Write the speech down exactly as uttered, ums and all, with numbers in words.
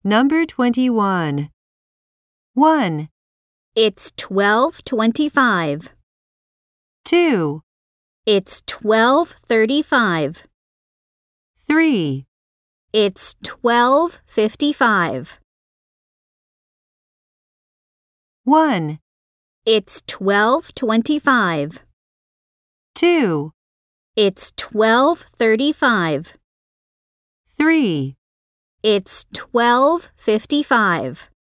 Number twenty-one. one, It's twelve twenty-five. two, It's twelve thirty-five. three, It's twelve fifty-five. one, It's twelve twenty-five. two, It's twelve thirty-five. three. It's twelve fifty-five.